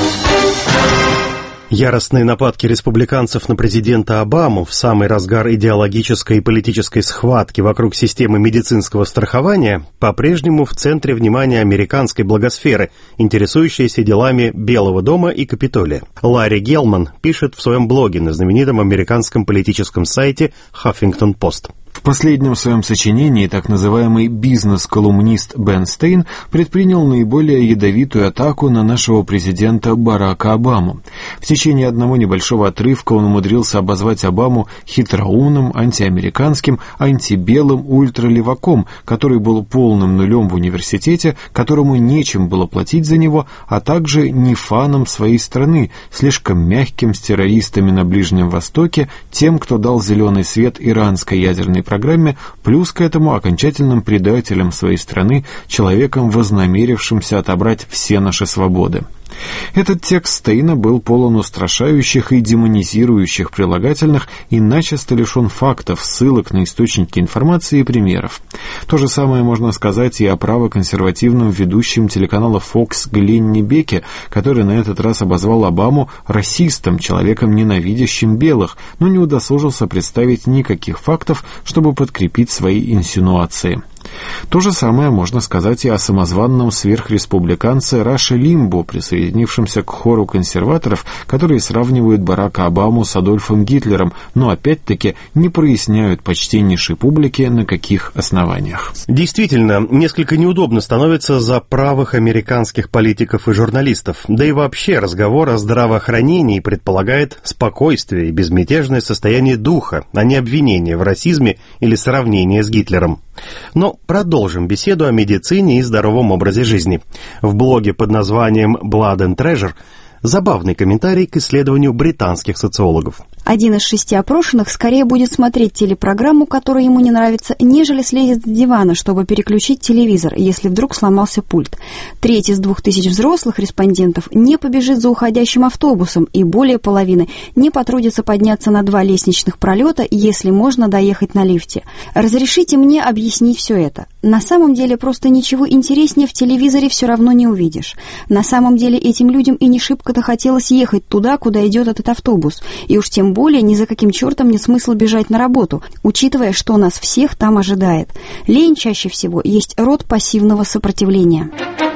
Яростные нападки республиканцев на президента Обаму в самый разгар идеологической и политической схватки вокруг системы медицинского страхования по-прежнему в центре внимания американской благосферы, интересующейся делами Белого дома и Капитолия. Ларри Гелман пишет в своем блоге на знаменитом американском политическом сайте Huffington Post. В последнем своем сочинении так называемый бизнес-колумнист Бен Стейн предпринял наиболее ядовитую атаку на нашего президента Барака Обаму. В течение одного небольшого отрывка он умудрился обозвать Обаму хитроумным, антиамериканским, антибелым ультралеваком, который был полным нулем в университете, которому нечем было платить за него, а также не фаном своей страны, слишком мягким с террористами на Ближнем Востоке, тем, кто дал зеленый свет иранской ядерной программе, плюс к этому окончательным предателем своей страны, человеком, вознамерившимся отобрать все наши свободы. Этот текст Стейна был полон устрашающих и демонизирующих прилагательных и начисто лишен фактов, ссылок на источники информации и примеров. То же самое можно сказать и о правоконсервативном ведущем телеканала Fox Гленни Беке, который на этот раз обозвал Обаму расистом, человеком, ненавидящим белых, но не удосужился представить никаких фактов, чтобы подкрепить свои инсинуации. То же самое можно сказать и о самозванном сверхреспубликанце Раше Лимбо, присоединившемся к хору консерваторов, которые сравнивают Барака Обаму с Адольфом Гитлером, но опять-таки не проясняют почтеннейшей публике, на каких основаниях. Действительно, несколько неудобно становится за правых американских политиков и журналистов. Да и вообще разговор о здравоохранении предполагает спокойствие и безмятежное состояние духа, а не обвинение в расизме или сравнение с Гитлером. Но продолжим беседу о медицине и здоровом образе жизни. В блоге под названием Blood and Treasure забавный комментарий к исследованию британских социологов. Один из шести опрошенных скорее будет смотреть телепрограмму, которая ему не нравится, нежели слезет с дивана, чтобы переключить телевизор, если вдруг сломался пульт. Треть из двух тысяч взрослых респондентов не побежит за уходящим автобусом, и более половины не потрудится подняться на два лестничных пролета, если можно доехать на лифте. Разрешите мне объяснить все это. На самом деле просто ничего интереснее в телевизоре все равно не увидишь. На самом деле этим людям и не шибко-то хотелось ехать туда, куда идет этот автобус, и уж тем более ни за каким чертом нет смысла бежать на работу, учитывая, что нас всех там ожидает. Лень чаще всего есть род пассивного сопротивления.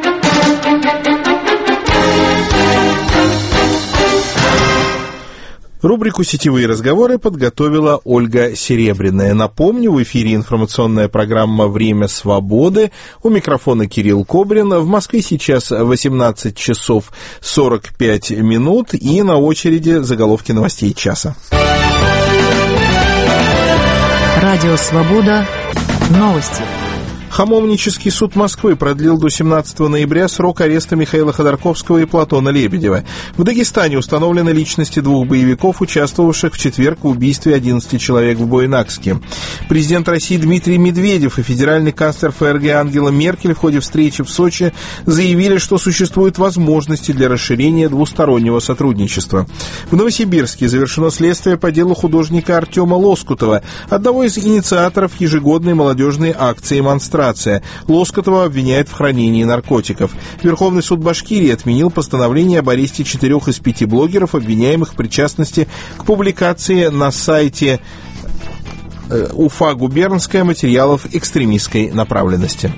Рубрику «Сетевые разговоры» подготовила Ольга Серебряная. Напомню, в эфире информационная программа «Время свободы». У микрофона Кирилл Кобрин. В Москве сейчас восемнадцать часов сорок пять минут. И на очереди заголовки новостей часа. Радио «Свобода». Новости. Хамовнический суд Москвы продлил до семнадцатого ноября срок ареста Михаила Ходорковского и Платона Лебедева. В Дагестане установлены личности двух боевиков, участвовавших в четверг в убийстве одиннадцати человек в Буйнакске. Президент России Дмитрий Медведев и федеральный канцлер ФРГ Ангела Меркель в ходе встречи в Сочи заявили, что существуют возможности для расширения двустороннего сотрудничества. В Новосибирске завершено следствие по делу художника Артема Лоскутова, одного из инициаторов ежегодной молодежной акции «Монстрация». Лоскутова обвиняют в хранении наркотиков. Верховный суд Башкирии отменил постановление об аресте четырех из пяти блогеров, обвиняемых в причастности к публикации на сайте Уфа губернская материалов экстремистской направленности.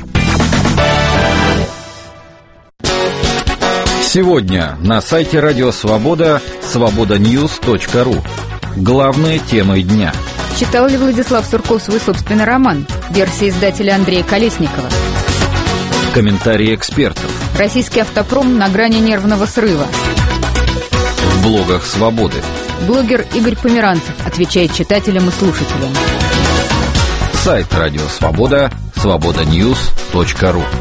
Сегодня на сайте Радио Свобода свобода ньюс точка ру. Главные темы дня. Читал ли Владислав Сурков свой собственный роман? Версия издателя Андрея Колесникова. Комментарии экспертов. Российский автопром на грани нервного срыва. В блогах Свободы. Блогер Игорь Померанцев отвечает читателям и слушателям. Сайт Радио Свобода свобода ньюс точка ру.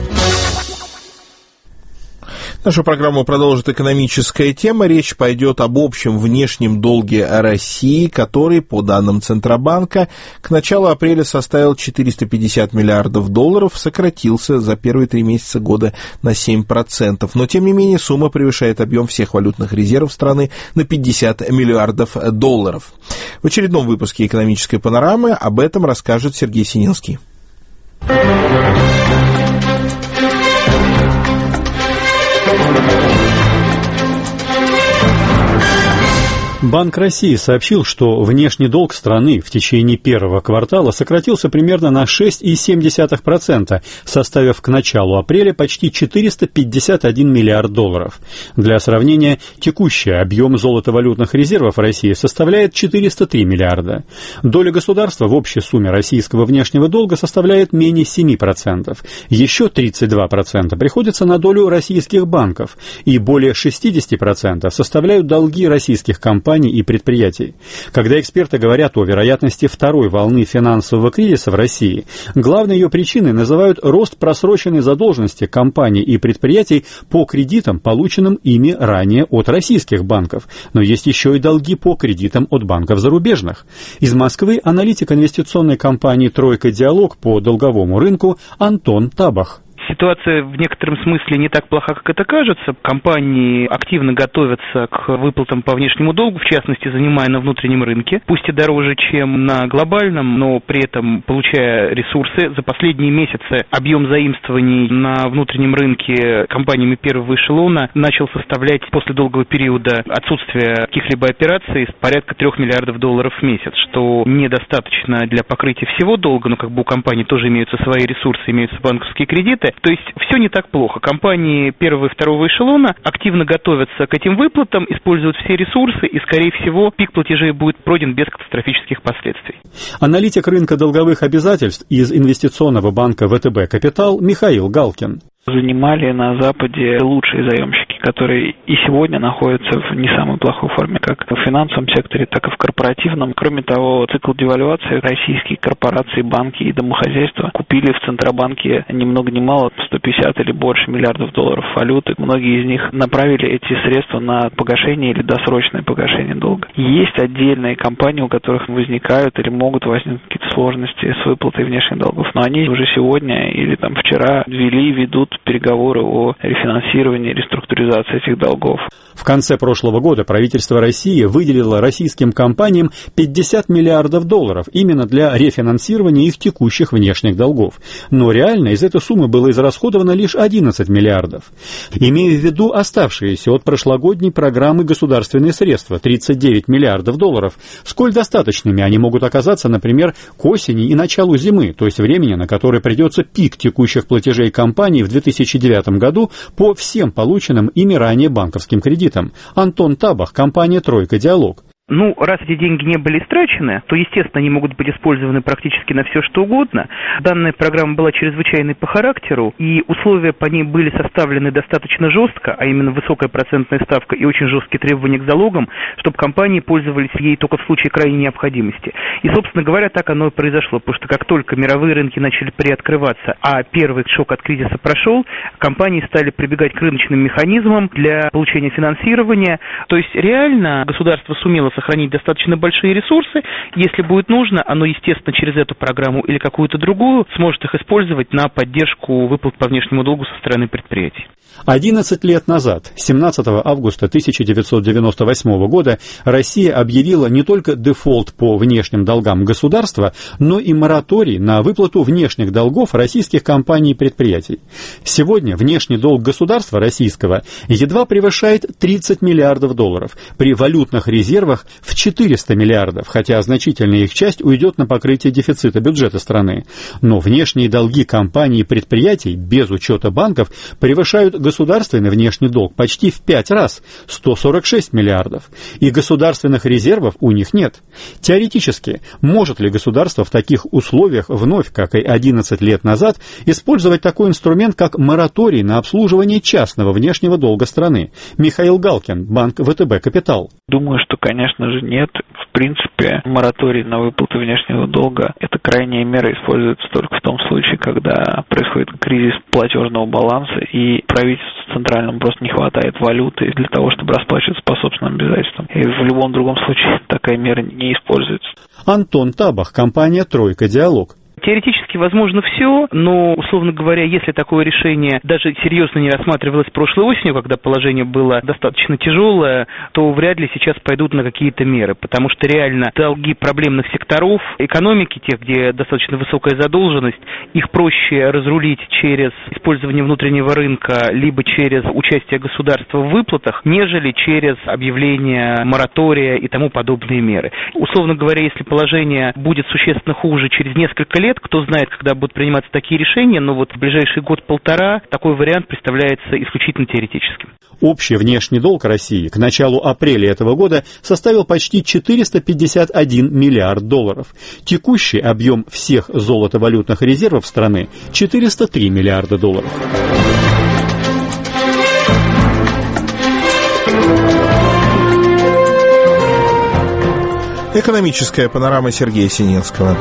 Нашу программу продолжит экономическая тема. Речь пойдет об общем внешнем долге России, который, по данным Центробанка, к началу апреля составил четыреста пятьдесят миллиардов долларов, сократился за первые три месяца года на семь процентов. Но, тем не менее, сумма превышает объем всех валютных резервов страны на пятьдесят миллиардов долларов. В очередном выпуске «Экономической панорамы» об этом расскажет Сергей Сининский. Банк России сообщил, что внешний долг страны в течение первого квартала сократился примерно на шесть целых семь десятых процента, составив к началу апреля почти четыреста пятьдесят один миллиард долларов. Для сравнения, текущий объем золотовалютных резервов России составляет четыреста три миллиарда. Доля государства в общей сумме российского внешнего долга составляет менее семь процентов. Еще тридцать два процента приходится на долю российских банков, и более шестьдесят процентов составляют долги российских компаний и предприятий. Когда эксперты говорят о вероятности второй волны финансового кризиса в России, главной ее причиной называют рост просроченной задолженности компаний и предприятий по кредитам, полученным ими ранее от российских банков. Но есть еще и долги по кредитам от банков зарубежных. Из Москвы аналитик инвестиционной компании «Тройка Диалог» по долговому рынку Антон Табах. Ситуация в некотором смысле не так плоха, как это кажется. Компании активно готовятся к выплатам по внешнему долгу, в частности, занимая на внутреннем рынке, пусть и дороже, чем на глобальном, но при этом получая ресурсы. За последние месяцы объем заимствований на внутреннем рынке компаниями первого эшелона начал составлять после долгого периода отсутствия каких-либо операций порядка трех миллиардов долларов в месяц, что недостаточно для покрытия всего долга, но как бы у компаний тоже имеются свои ресурсы, имеются банковские кредиты. То есть все не так плохо. Компании первого и второго эшелона активно готовятся к этим выплатам, используют все ресурсы, и, скорее всего, пик платежей будет пройден без катастрофических последствий. Аналитик рынка долговых обязательств из инвестиционного банка ВТБ «Капитал» Михаил Галкин. Занимали на Западе лучшие заемщики, которые и сегодня находятся в не самой плохой форме, как в финансовом секторе, так и в корпоративном. Кроме того, цикл девальвации российские корпорации, банки и домохозяйства купили в Центробанке ни много ни мало сто пятьдесят или больше миллиардов долларов валюты. Многие из них направили эти средства на погашение или досрочное погашение долга. Есть отдельные компании, у которых возникают или могут возникнуть какие-то сложности с выплатой внешних долгов, но они уже сегодня или там вчера ввели, ведут переговоры о рефинансировании, реструктуризации этих долгов. В конце прошлого года правительство России выделило российским компаниям пятьдесят миллиардов долларов именно для рефинансирования их текущих внешних долгов. Но реально из этой суммы было израсходовано лишь одиннадцать миллиардов. Имея в виду оставшиеся от прошлогодней программы государственные средства, тридцать девять миллиардов долларов, сколь достаточными они могут оказаться, например, к осени и началу зимы, то есть времени, на которое придется пик текущих платежей компаний в две тысячи девятом году по всем полученным ими ранее банковским кредитам. Антон Табах, компания «Тройка Диалог». Ну, раз эти деньги не были истрачены, то, естественно, они могут быть использованы практически на все, что угодно. Данная программа была чрезвычайной по характеру, и условия по ней были составлены достаточно жестко, а именно высокая процентная ставка и очень жесткие требования к залогам, чтобы компании пользовались ей только в случае крайней необходимости. И, собственно говоря, так оно и произошло, потому что как только мировые рынки начали приоткрываться, а первый шок от кризиса прошел, компании стали прибегать к рыночным механизмам для получения финансирования. То есть реально государство сумело сохранить достаточно большие ресурсы. Если будет нужно, оно, естественно, через эту программу или какую-то другую сможет их использовать на поддержку выплат по внешнему долгу со стороны предприятий. одиннадцать лет назад, семнадцатого августа тысяча девятьсот девяносто восьмого года, Россия объявила не только дефолт по внешним долгам государства, но и мораторий на выплату внешних долгов российских компаний и предприятий. Сегодня внешний долг государства российского едва превышает тридцать миллиардов долларов, при валютных резервах в четыреста миллиардов, хотя значительная их часть уйдет на покрытие дефицита бюджета страны. Но внешние долги компаний и предприятий, без учета банков, превышают государственный внешний долг почти в пять раз, сто сорок шесть миллиардов, и государственных резервов у них нет. Теоретически, может ли государство в таких условиях вновь, как и одиннадцать лет назад, использовать такой инструмент, как мораторий на обслуживание частного внешнего долга страны? Михаил Галкин, банк ВТБ «Капитал». Думаю, что, конечно же, нет. В принципе, мораторий на выплаты внешнего долга – это крайняя мера, используется только в том случае, когда происходит кризис платежного баланса, и правительству центральному просто не хватает валюты для того, чтобы расплачиваться по собственным обязательствам. И в любом другом случае такая мера не используется. Антон Табах, компания «Тройка Диалог». Теоретически возможно все, но, условно говоря, если такое решение даже серьезно не рассматривалось прошлой осенью, когда положение было достаточно тяжелое, то вряд ли сейчас пойдут на какие-то меры, потому что реально долги проблемных секторов экономики, тех, где достаточно высокая задолженность, их проще разрулить через использование внутреннего рынка, либо через участие государства в выплатах, нежели через объявление моратория и тому подобные меры. Условно говоря, если положение будет существенно хуже через несколько лет, кто знает, когда будут приниматься такие решения, но вот в ближайший год-полтора такой вариант представляется исключительно теоретическим. Общий внешний долг России к началу апреля этого года составил почти четыреста пятьдесят один миллиард долларов. Текущий объем всех золотовалютных резервов страны – четыреста три миллиарда долларов. Экономическая панорама Сергея Сининского.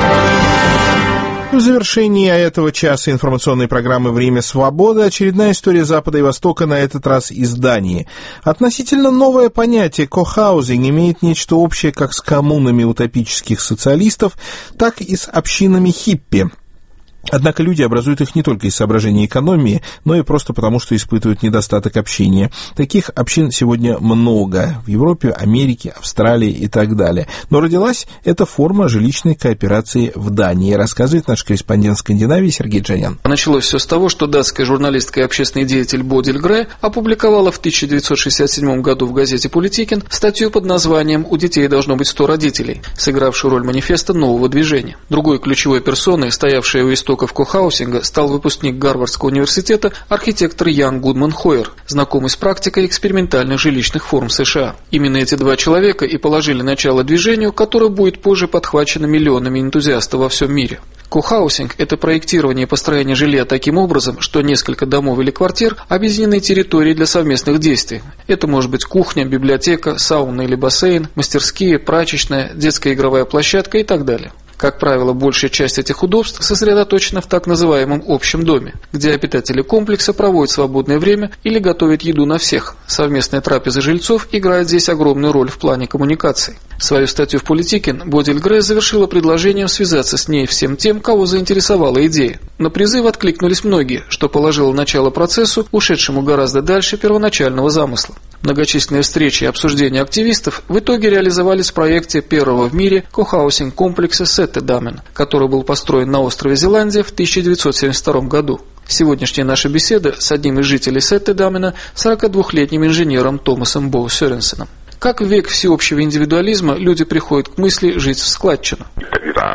В завершении этого часа информационной программы «Время свободы» очередная история Запада и Востока, на этот раз из Дании. Относительно новое понятие «кохаузинг» имеет нечто общее как с коммунами утопических социалистов, так и с общинами хиппи. Однако люди образуют их не только из соображений экономии, но и просто потому, что испытывают недостаток общения. Таких общин сегодня много в Европе, Америке, Австралии и так далее. Но родилась эта форма жилищной кооперации в Дании, рассказывает наш корреспондент Скандинавии Сергей Джанян. Началось все с того, что датская журналистка и общественный деятель Бодиль Гре опубликовала в тысяча девятьсот шестьдесят седьмом году в газете «Политикин» статью под названием «У детей должно быть сто родителей», сыгравшую роль манифеста нового движения. Другой ключевой персоной, стоявшей у истоков кохаусинга, стал выпускник Гарвардского университета, архитектор Ян Гудман Хойер, знакомый с практикой экспериментальных жилищных форм США. Именно эти два человека и положили начало движению, которое будет позже подхвачено миллионами энтузиастов во всем мире. Кохаусинг – это проектирование и построение жилья таким образом, что несколько домов или квартир объединены территорией для совместных действий. Это может быть кухня, библиотека, сауна или бассейн, мастерские, прачечная, детская игровая площадка и так далее. Как правило, большая часть этих удобств сосредоточена в так называемом общем доме, где обитатели комплекса проводят свободное время или готовят еду на всех. Совместная трапеза жильцов играет здесь огромную роль в плане коммуникаций. Свою статью в «Политикин» Бодиль Гре завершила предложением связаться с ней всем тем, кого заинтересовала идея. На призыв откликнулись многие, что положило начало процессу, ушедшему гораздо дальше первоначального замысла. Многочисленные встречи и обсуждения активистов в итоге реализовались в проекте первого в мире кохаусинг-комплекса Сеттедамен, который был построен на острове Зеландия в тысяча девятьсот семьдесят втором году. Сегодняшняя наша беседа с одним из жителей Сеттедамена, сорокадвухлетним инженером Томасом Боу Сёренсеном. Как в век всеобщего индивидуализма люди приходят к мысли жить в складчину. Когда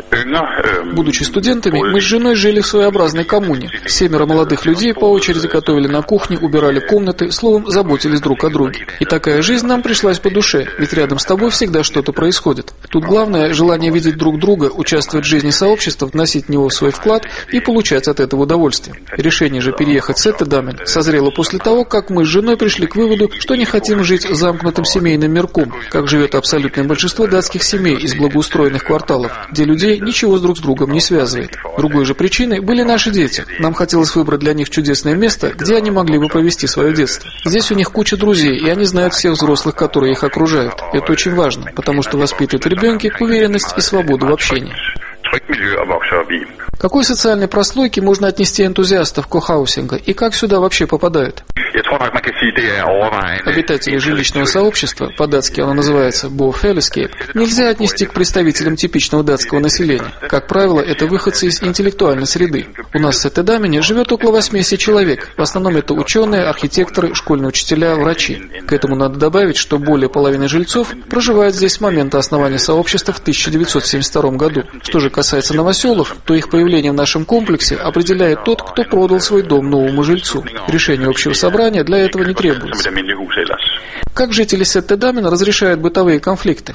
Будучи студентами, мы с женой жили в своеобразной коммуне. Семеро молодых людей по очереди готовили на кухне, убирали комнаты, словом, заботились друг о друге. И такая жизнь нам пришлась по душе, ведь рядом с тобой всегда что-то происходит. Тут главное – желание видеть друг друга, участвовать в жизни сообщества, вносить в него свой вклад и получать от этого удовольствие. Решение же переехать в Сеттедаммен созрело после того, как мы с женой пришли к выводу, что не хотим жить замкнутым семейным мирком, как живет абсолютное большинство датских семей из благоустроенных кварталов, где людей ничего друг с другом не связывает. Другой же причиной были наши дети. Нам хотелось выбрать для них чудесное место, где они могли бы провести свое детство. Здесь у них куча друзей, и они знают всех взрослых, которые их окружают. Это очень важно, потому что воспитывает в ребенке уверенность и свободу в общении. К какой социальной прослойке можно отнести энтузиастов кохаусинга и как сюда вообще попадают? Обитатели жилищного сообщества, по-датски оно называется «бофелескейп», нельзя отнести к представителям типичного датского населения. Как правило, это выходцы из интеллектуальной среды. У нас в Сеттедаммене живет около восьмидесяти человек. В основном это ученые, архитекторы, школьные учителя, врачи. К этому надо добавить, что более половины жильцов проживает здесь с момента основания сообщества в тысяча девятьсот семьдесят втором году. Что же касается новоселов, то их появление в нашем комплексе определяет тот, кто продал свой дом новому жильцу. Решение общего собрания для этого не требуется. Как жители Сеттедаммена разрешают бытовые конфликты?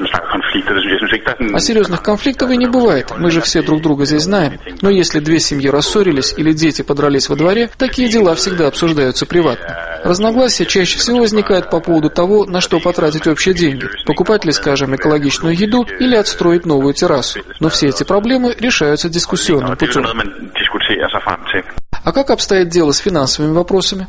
А серьезных конфликтов и не бывает, мы же все друг друга здесь знаем. Но если две семьи рассорились или дети подрались во дворе, такие дела всегда обсуждаются приватно. Разногласия чаще всего возникают по поводу того, на что потратить общие деньги. Покупать ли, скажем, экологичную еду или отстроить новую террасу. Но все эти проблемы решаются дискуссионным путем. А как обстоит дело с финансовыми вопросами?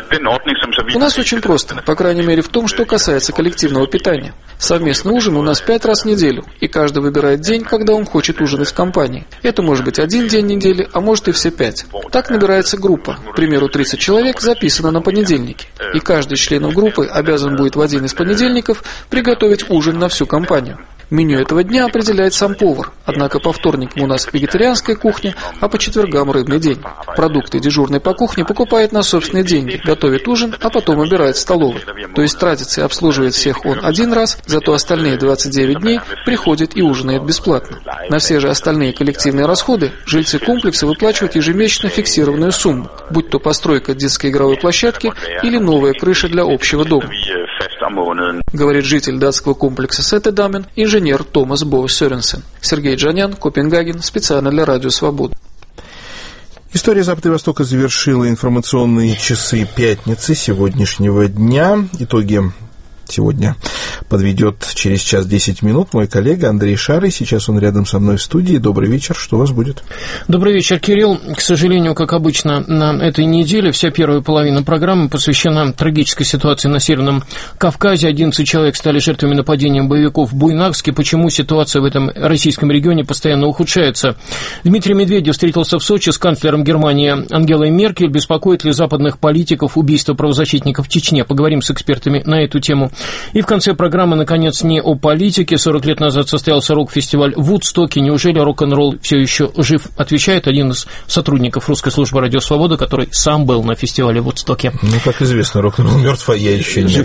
У нас очень просто, по крайней мере в том, что касается коллективного питания. Совместный ужин у нас пять раз в неделю, и каждый выбирает день, когда он хочет ужинать в компании. Это может быть один день недели, а может и все пять. Так набирается группа, к примеру, тридцать человек записано на понедельники, и каждый из членов группы обязан будет в один из понедельников приготовить ужин на всю компанию. Меню этого дня определяет сам повар, однако по вторникам у нас вегетарианская кухня, а по четвергам рыбный день. Продукты дежурный по кухне покупает на собственные деньги, готовит ужин, а потом убирает в столовой. То есть тратится и обслуживает всех он один раз, зато остальные двадцать девять дней приходит и ужинает бесплатно. На все же остальные коллективные расходы жильцы комплекса выплачивают ежемесячно фиксированную сумму, будь то постройка детской игровой площадки или новая крыша для общего дома. Говорит житель датского комплекса Сеттедаммен, инженер Томас Бо Сёренсен. Сергей Джанян, Копенгаген, специально для Радио Свобода. История Запада и Востока завершила информационные часы пятницы сегодняшнего дня. Итоги сегодня подведет через час десять минут мой коллега Андрей Шарый. Сейчас он рядом со мной в студии. Добрый вечер. Что у вас будет? Добрый вечер, Кирилл. К сожалению, как обычно, на этой неделе вся первая половина программы посвящена трагической ситуации на Северном Кавказе. одиннадцать человек стали жертвами нападения боевиков в Буйнакске. Почему ситуация в этом российском регионе постоянно ухудшается? Дмитрий Медведев встретился в Сочи с канцлером Германии Ангелой Меркель. Беспокоит ли западных политиков убийство правозащитников в Чечне? Поговорим с экспертами на эту тему. И в конце программы, наконец, не о политике. сорок лет назад состоялся рок-фестиваль в Вудстоке. Неужели рок-н-ролл все еще жив? Отвечает один из сотрудников русской службы «Радио Свобода», который сам был на фестивале в Вудстоке. Ну, как известно, рок-н-ролл мертв, а я еще нет.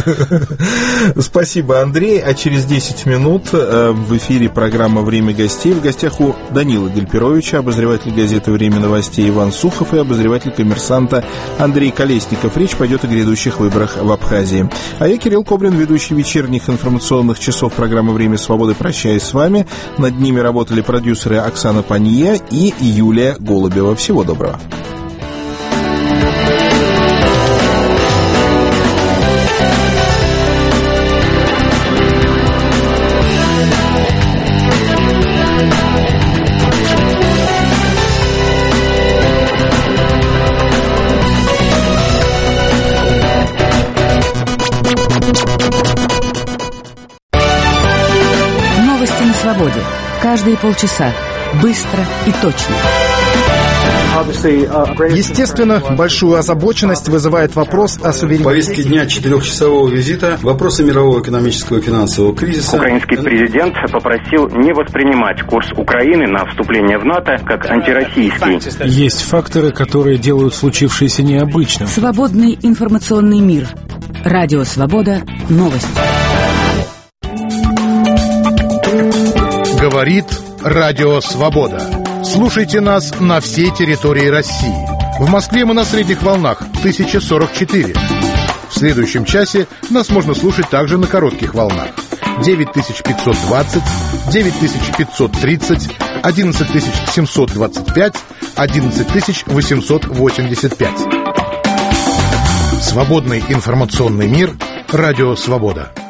Спасибо, Андрей. А через десять минут в эфире программа «Время гостей». В гостях у Данила Гельперовича, обозреватель газеты «Время новостей» Иван Сухов и обозреватель «Коммерсанта» Андрей Колесников. Речь пойдет о грядущих выборах в Абхазии. А я, Кирилл Коблин, ведущий вечерних информационных часов программы «Время свободы», прощаюсь с вами. Над ними работали продюсеры Оксана Панье и Юлия Голубева. Всего доброго. Каждые полчаса. Быстро и точно. Естественно, большую озабоченность вызывает вопрос о суверенитете. В повестке дня четырехчасового визита вопросы мирового экономического и финансового кризиса. Украинский президент попросил не воспринимать курс Украины на вступление в НАТО как антироссийский. Есть факторы, которые делают случившееся необычным. Свободный информационный мир. Радио Свобода. Новости. Говорит Радио «Свобода». Слушайте нас на всей территории России. В Москве мы на средних волнах тысяча сорок четыре. В следующем часе нас можно слушать также на коротких волнах. девять тысяч пятьсот двадцать, девять тысяч пятьсот тридцать, одиннадцать тысяч семьсот двадцать пять, одиннадцать тысяч восемьсот восемьдесят пять. Свободный информационный мир. Радио «Свобода».